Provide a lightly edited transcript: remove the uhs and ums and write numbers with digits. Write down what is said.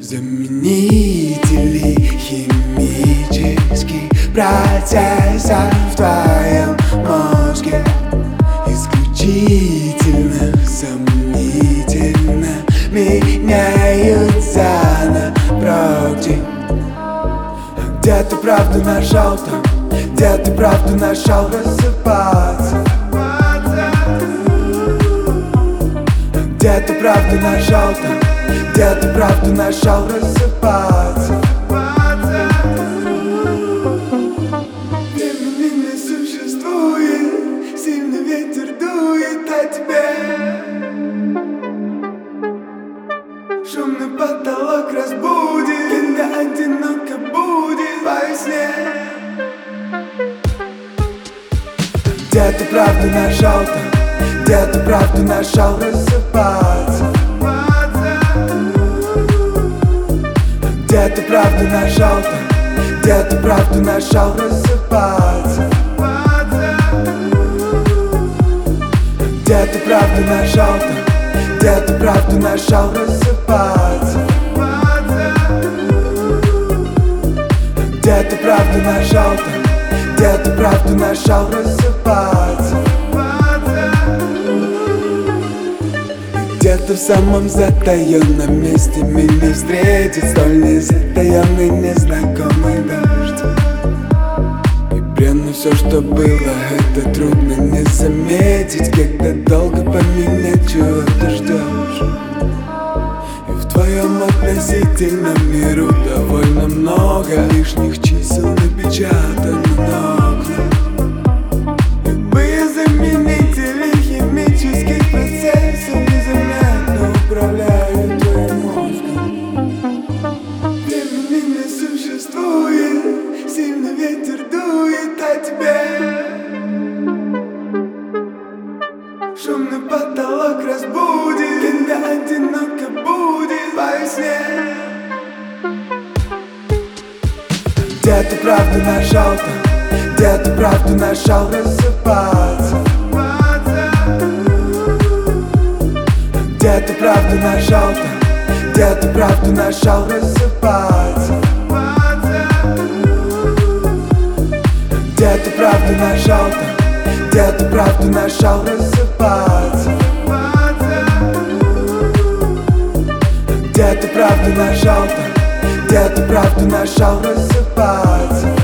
Заменители химических процессов в твоем мозге исключительно сомнительно меняются на прочь. Где ты правду нашел там, где ты правду нашел рассыпаться? Где ты правду нашел там, где ты правду нашел рассыпаться? Времени не существует, сильный ветер дует о тебе. Шумный потолок разбудит, когда одиноко будет во сне. Где ты правду нашел там, где ты правду нашел рассыпаться? Где ты правду нашел там, где ты правду нашел рассыпаться? Где ты правду нашел там, где ты правду нашел рассыпаться? Где ты правду нашел там, где ты правду нашел рассыпаться? Где-то в самом затаенном месте меня встретит столь незатаенный незнакомый дождь. И бренно все, что было, это трудно не заметить, когда долго поменять, чего ты ждешь. И в твоем относительном миру довольно много лишних чисел напечатано на окнах. Любые заменители химических процессов незаметно управляют твоим мозгом. Времени не существует, сильный ветер дует о тебе. Шумный потолок разбудит, когда одиноко будет во сне. Где ты правду нашел там, где ты правду нашел рассыпаться? Где ты правду нашел там, где ты правду нашел рассыпаться? Где ты правду нашел там, где ты правду нашел рассыпаться? Где ты правду нашел там, где ты правду нашел рассыпаться?